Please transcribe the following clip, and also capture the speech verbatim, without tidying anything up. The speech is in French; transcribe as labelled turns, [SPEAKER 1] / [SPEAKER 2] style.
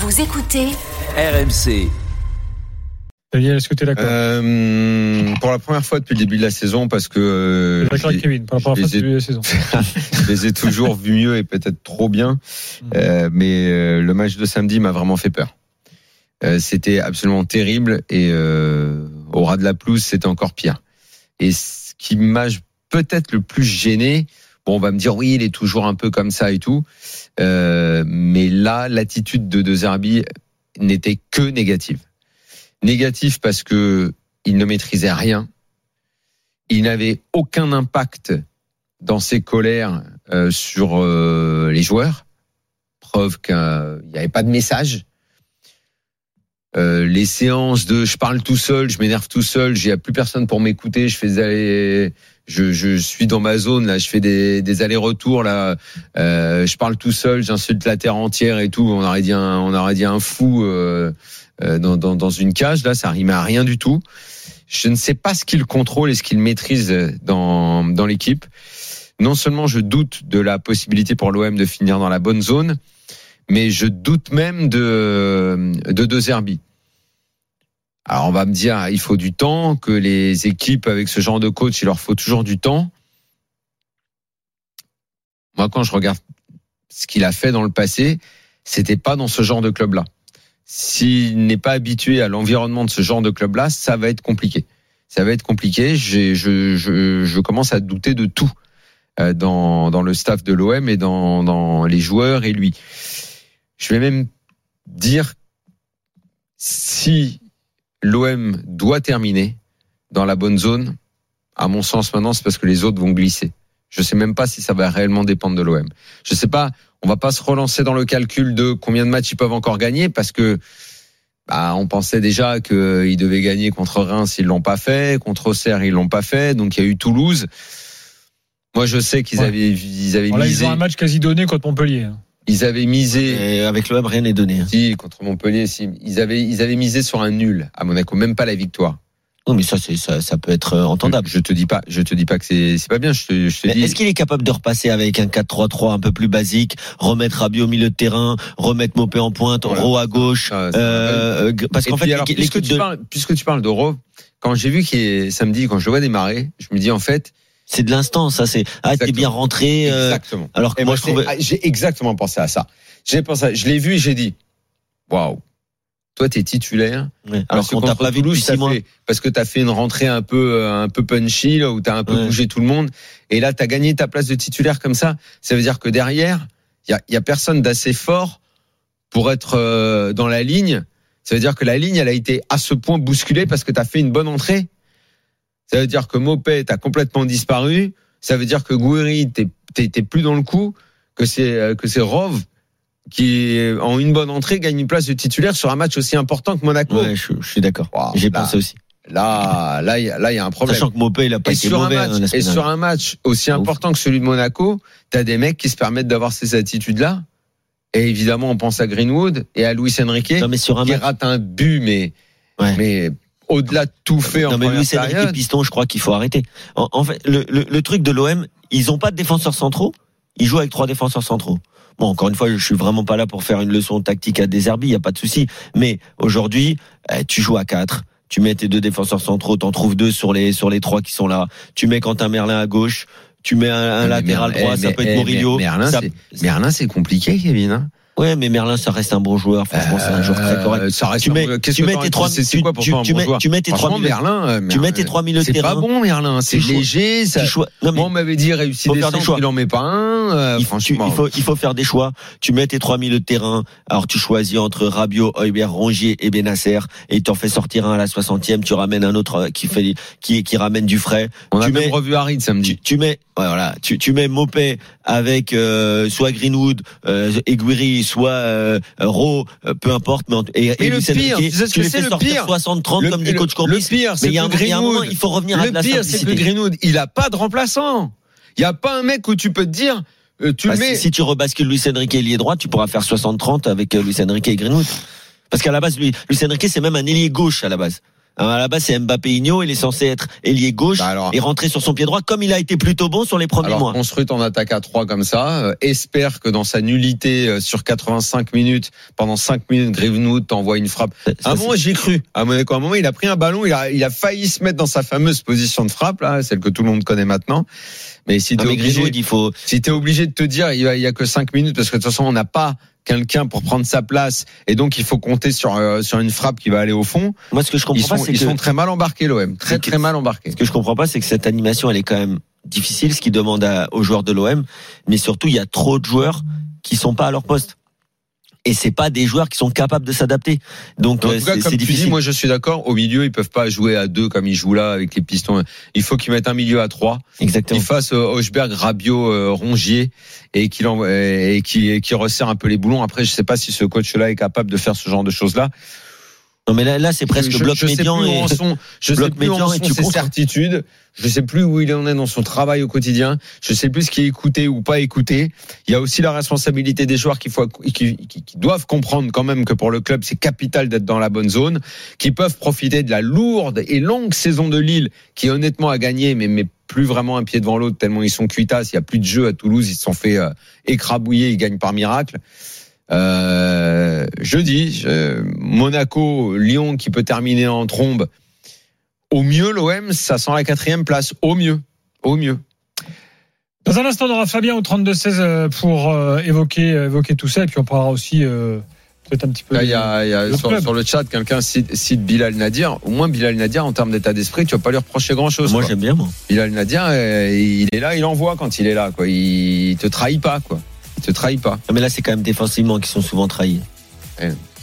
[SPEAKER 1] Vous écoutez
[SPEAKER 2] R M C.
[SPEAKER 3] Daniel, est-ce que tu es d'accord
[SPEAKER 4] euh, Pour la première fois depuis le début de la saison, parce que euh,
[SPEAKER 3] d'accord avec Kevin, pour la première fois depuis la saison.
[SPEAKER 4] Je les ai toujours vus mieux et peut-être trop bien, euh, mais euh, le match de samedi m'a vraiment fait peur. Euh, c'était absolument terrible et euh, au ras de la pelouse, c'était encore pire. Et ce qui m'a peut-être le plus gêné, bon, on va me dire oui, il est toujours un peu comme ça et tout, euh, mais là, l'attitude de De Zerbi n'était que négative. Négatif parce que il ne maîtrisait rien, il n'avait aucun impact dans ses colères euh, sur euh, les joueurs, preuve qu'il n'y avait pas de message. Euh, les séances de je parle tout seul, je m'énerve tout seul, j'ai plus personne pour m'écouter, je fais des allers, je, je suis dans ma zone là, je fais des, des allers-retours là, euh, je parle tout seul, j'insulte la terre entière et tout, on aurait dit un, on aurait dit un fou euh, euh, dans, dans, dans une cage là, ça rimait à rien du tout. Je ne sais pas ce qu'il contrôle et ce qu'il maîtrise dans dans l'équipe. Non seulement je doute de la possibilité pour l'O M de finir dans la bonne zone, mais je doute même de de De Zerbi. Alors on va me dire, il faut du temps, que les équipes avec ce genre de coach, il leur faut toujours du temps. Moi, quand je regarde ce qu'il a fait dans le passé, c'était pas dans ce genre de club-là. S'il n'est pas habitué à l'environnement de ce genre de club-là, ça va être compliqué. Ça va être compliqué. J'ai, je, je, je commence à douter de tout dans, dans le staff de l'O M et dans, dans les joueurs et lui. Je vais même dire, si l'O M doit terminer dans la bonne zone, à mon sens maintenant, c'est parce que les autres vont glisser. Je sais même pas si ça va réellement dépendre de l'O M. Je sais pas, on va pas se relancer dans le calcul de combien de matchs ils peuvent encore gagner, parce que bah, on pensait déjà qu'ils devaient gagner contre Reims, ils l'ont pas fait, contre Auxerre, ils l'ont pas fait, donc il y a eu Toulouse. Moi, je sais qu'ils ouais. avaient, ils avaient
[SPEAKER 3] bon, là,
[SPEAKER 4] misé.
[SPEAKER 3] Ils ont un match quasi donné contre Montpellier.
[SPEAKER 4] Ils avaient misé.
[SPEAKER 5] Et avec l'O M, rien n'est donné.
[SPEAKER 4] Si, contre Montpellier, si. Ils avaient, ils avaient misé sur un nul à Monaco, même pas la victoire.
[SPEAKER 5] Non, mais ça, c'est, ça, ça peut être entendable.
[SPEAKER 4] Je, je te dis pas, je te dis pas que c'est, c'est pas bien. Je te, je te dis.
[SPEAKER 5] Est-ce qu'il est capable de repasser avec un quatre trois trois un peu plus basique, remettre Rabiot au milieu de terrain, remettre Mopé en pointe, voilà. Rowe à gauche,
[SPEAKER 4] ah,
[SPEAKER 5] euh, parce qu'en fait,
[SPEAKER 4] alors, puisque tu
[SPEAKER 5] de...
[SPEAKER 4] parles, puisque tu parles de Rowe, quand j'ai vu qu'il est samedi, quand je le vois démarrer, je me dis en fait.
[SPEAKER 5] C'est de l'instant, ça, c'est, ah, t'es bien rentré, euh,
[SPEAKER 4] exactement.
[SPEAKER 5] Alors que
[SPEAKER 4] et
[SPEAKER 5] moi,
[SPEAKER 4] moi,
[SPEAKER 5] je trouvais...
[SPEAKER 4] j'ai exactement pensé à ça. J'ai pensé, je l'ai vu et j'ai dit, waouh. Toi, t'es titulaire.
[SPEAKER 5] Ouais. Alors qu'on t'a pas vu depuis six mois.
[SPEAKER 4] Fait, parce que t'as fait une rentrée un peu, un peu punchy, là, où t'as un peu ouais. bougé tout le monde. Et là, t'as gagné ta place de titulaire comme ça. Ça veut dire que derrière, il y a, y a personne d'assez fort pour être euh, dans la ligne. Ça veut dire que la ligne, elle a été à ce point bousculée parce que t'as fait une bonne entrée. Ça veut dire que Mopé, t'as complètement disparu. Ça veut dire que Gouiri, t'es, t'es, t'es plus dans le coup. Que c'est, que c'est Rove qui, en une bonne entrée, gagne une place de titulaire sur un match aussi important que Monaco.
[SPEAKER 5] Ouais, je, je suis d'accord. Wow, J'ai
[SPEAKER 4] là,
[SPEAKER 5] pensé aussi.
[SPEAKER 4] Là, là, il y a, là, il y a un problème.
[SPEAKER 5] Sachant que Mopé, il a pas
[SPEAKER 4] et
[SPEAKER 5] été
[SPEAKER 4] sur
[SPEAKER 5] mauvais.
[SPEAKER 4] Un match,
[SPEAKER 5] hein,
[SPEAKER 4] et sur un match aussi important que celui de Monaco, t'as des mecs qui se permettent d'avoir ces attitudes-là. Et évidemment, on pense à Greenwood et à Luis Enrique,
[SPEAKER 5] non, mais sur un
[SPEAKER 4] qui
[SPEAKER 5] match...
[SPEAKER 4] rate un but, mais,
[SPEAKER 5] ouais.
[SPEAKER 4] mais, au-delà de tout fait
[SPEAKER 5] non,
[SPEAKER 4] en
[SPEAKER 5] mais
[SPEAKER 4] première
[SPEAKER 5] Luis
[SPEAKER 4] période.
[SPEAKER 5] Enrique Piston, je crois qu'il faut arrêter. En, en fait, le, le, le truc de l'O M, ils ont pas de défenseurs centraux. Ils jouent avec trois défenseurs centraux. Bon, encore une fois, je suis vraiment pas là pour faire une leçon tactique à De Zerbi, il y a pas de souci. Mais aujourd'hui, eh, tu joues à quatre. Tu mets tes deux défenseurs centraux, t'en trouves deux sur les sur les trois qui sont là. Tu mets Quentin Merlin à gauche. Tu mets un, un latéral
[SPEAKER 4] Merlin,
[SPEAKER 5] droit,
[SPEAKER 4] eh,
[SPEAKER 5] ça
[SPEAKER 4] mais,
[SPEAKER 5] peut être
[SPEAKER 4] eh,
[SPEAKER 5] Murillo.
[SPEAKER 4] Merlin,
[SPEAKER 5] ça,
[SPEAKER 4] c'est, Merlin, c'est compliqué, Kevin. Hein.
[SPEAKER 5] Ouais, mais Merlin, ça reste un bon joueur. Franchement, euh, c'est un joueur très correct.
[SPEAKER 4] Ça reste
[SPEAKER 5] tu mets,
[SPEAKER 4] un...
[SPEAKER 5] tu mets tes trois,
[SPEAKER 4] c'est, c'est quoi pour
[SPEAKER 5] tu,
[SPEAKER 4] toi un
[SPEAKER 5] tu,
[SPEAKER 4] bon
[SPEAKER 5] mets,
[SPEAKER 4] joueur?
[SPEAKER 5] tu mets tes trois milieux,
[SPEAKER 4] Merlin, Merlin,
[SPEAKER 5] tu mets tes trois milieux de terrain.
[SPEAKER 4] C'est pas bon, Merlin. C'est
[SPEAKER 5] tu
[SPEAKER 4] léger. Ça...
[SPEAKER 5] Choix... Non, mais
[SPEAKER 4] moi, on m'avait dit réussir des centres, il en met pas un. Euh,
[SPEAKER 5] il,
[SPEAKER 4] franchement,
[SPEAKER 5] tu, il faut, il faut faire des choix. Tu mets tes trois milieux de terrain. Alors, tu choisis entre Rabiot, Højbjerg, Rongier et Benasser, et tu en fais sortir un à la soixantième. Tu ramènes un autre qui fait, qui, qui ramène du frais.
[SPEAKER 4] On
[SPEAKER 5] tu
[SPEAKER 4] a
[SPEAKER 5] mets,
[SPEAKER 4] même revu Harid samedi.
[SPEAKER 5] Tu, tu mets, voilà, tu, tu mets Mopé avec euh, soit Greenwood, euh, Eguiri, soit euh, Rowe, euh, peu importe. Mais et,
[SPEAKER 4] mais
[SPEAKER 5] et
[SPEAKER 4] le pire,
[SPEAKER 5] tu sais ce
[SPEAKER 4] tu
[SPEAKER 5] que
[SPEAKER 4] les
[SPEAKER 5] c'est
[SPEAKER 4] fais
[SPEAKER 5] le
[SPEAKER 4] sortir
[SPEAKER 5] pire soixante trente comme dit coach Corbis.
[SPEAKER 4] Le pire, c'est
[SPEAKER 5] mais
[SPEAKER 4] que
[SPEAKER 5] il y a un moment, il faut revenir à de la simplicité.
[SPEAKER 4] Le pire, c'est que Greenwood, il a pas de remplaçant. Il y a pas un mec où tu peux te dire, euh, tu
[SPEAKER 5] bah,
[SPEAKER 4] le mets.
[SPEAKER 5] Si, si tu rebascules Luis Enrique ailier droit, tu pourras faire soixante trente avec euh, Luis Enrique et Greenwood. Parce qu'à la base, lui, Luis Enrique, c'est même un ailier gauche à la base. Alors, à la base, c'est Mbappé-Igno. Il est censé être ailier gauche
[SPEAKER 4] bah alors,
[SPEAKER 5] et rentrer sur son pied droit, comme il a été plutôt bon sur les premiers
[SPEAKER 4] alors,
[SPEAKER 5] mois.
[SPEAKER 4] Construit en attaque à trois comme ça, euh, espère que dans sa nullité euh, sur quatre-vingt-cinq minutes, pendant cinq minutes, Greenwood t'envoie une frappe.
[SPEAKER 5] Ça,
[SPEAKER 4] À un
[SPEAKER 5] c'est-
[SPEAKER 4] moment, j'y ai cru. À un moment, à un moment, il a pris un ballon, il a, il a failli se mettre dans sa fameuse position de frappe, là, celle que tout le monde connaît maintenant. Mais si
[SPEAKER 5] Non,
[SPEAKER 4] t'es
[SPEAKER 5] mais
[SPEAKER 4] obligé,
[SPEAKER 5] Greenwood, il faut.
[SPEAKER 4] si t'es obligé de te dire, il y a, il y a que cinq minutes, parce que de toute façon, on n'a pas quelqu'un pour prendre sa place, et donc il faut compter sur euh, sur une frappe qui va aller au fond.
[SPEAKER 5] Moi, ce que je comprends
[SPEAKER 4] Ils
[SPEAKER 5] pas,
[SPEAKER 4] sont,
[SPEAKER 5] c'est
[SPEAKER 4] ils
[SPEAKER 5] que
[SPEAKER 4] sont très mal embarqués, l'O M. Très
[SPEAKER 5] c'est que-
[SPEAKER 4] très mal embarqués.
[SPEAKER 5] ce que je comprends pas, c'est que cette animation, elle est quand même difficile, ce qui demande à- aux joueurs de l'O M. Mais surtout, il y a trop de joueurs qui sont pas à leur poste. Et c'est pas des joueurs qui sont capables de s'adapter. Donc,
[SPEAKER 4] En
[SPEAKER 5] euh,
[SPEAKER 4] tout cas,
[SPEAKER 5] c'est
[SPEAKER 4] comme
[SPEAKER 5] c'est
[SPEAKER 4] tu
[SPEAKER 5] difficile.
[SPEAKER 4] dis, moi je suis d'accord. Au milieu, ils peuvent pas jouer à deux comme ils jouent là avec les pistons. Il faut qu'ils mettent un milieu à trois.
[SPEAKER 5] Exactement.
[SPEAKER 4] Qu'ils fassent euh, Hochberg, Rabiot, euh, Rongier et qu'il en- et qui qui resserre un peu les boulons. Après, je sais pas si ce coach-là est capable de faire ce genre de choses-là.
[SPEAKER 5] Non, mais là, là, c'est presque
[SPEAKER 4] je,
[SPEAKER 5] bloc
[SPEAKER 4] je sais
[SPEAKER 5] médian
[SPEAKER 4] plus où
[SPEAKER 5] et
[SPEAKER 4] en sont, je sais
[SPEAKER 5] bloc
[SPEAKER 4] plus où
[SPEAKER 5] médian
[SPEAKER 4] en
[SPEAKER 5] et
[SPEAKER 4] sont
[SPEAKER 5] tu
[SPEAKER 4] ses
[SPEAKER 5] contres.
[SPEAKER 4] certitudes. Je sais plus où il en est dans son travail au quotidien. Je sais plus ce qui est écouté ou pas écouté. Il y a aussi la responsabilité des joueurs qu'il faut, qui, qui, qui doivent comprendre quand même que pour le club, c'est capital d'être dans la bonne zone, qui peuvent profiter de la lourde et longue saison de Lille, qui honnêtement a gagné, mais, mais plus vraiment un pied devant l'autre, tellement ils sont cuitasses. Il y a plus de jeu à Toulouse. Ils se sont fait euh, écrabouiller. Ils gagnent par miracle. Euh, jeudi, je, Monaco, Lyon qui peut terminer en trombe. Au mieux, l'O M, ça sent la quatrième place. Au mieux. Au mieux.
[SPEAKER 3] Dans un instant, on aura Fabien au trente-deux seize pour euh, évoquer, évoquer tout ça. Et puis on parlera aussi euh, peut-être un petit peu.
[SPEAKER 4] Là, il y a, il y a
[SPEAKER 3] le
[SPEAKER 4] sur,
[SPEAKER 3] club.
[SPEAKER 4] sur le chat, quelqu'un cite, cite Bilal Nadir. Au moins, Bilal Nadir, en termes d'état d'esprit, tu vas pas lui reprocher grand-chose.
[SPEAKER 5] moi,
[SPEAKER 4] quoi.
[SPEAKER 5] j'aime bien, moi.
[SPEAKER 4] Bilal Nadir, euh, il est là, il envoie quand il est là. Quoi. Il te trahit pas. Quoi. Il te trahit pas.
[SPEAKER 5] Mais là, c'est quand même défensivement qu'ils sont souvent trahis.
[SPEAKER 4] Ouais.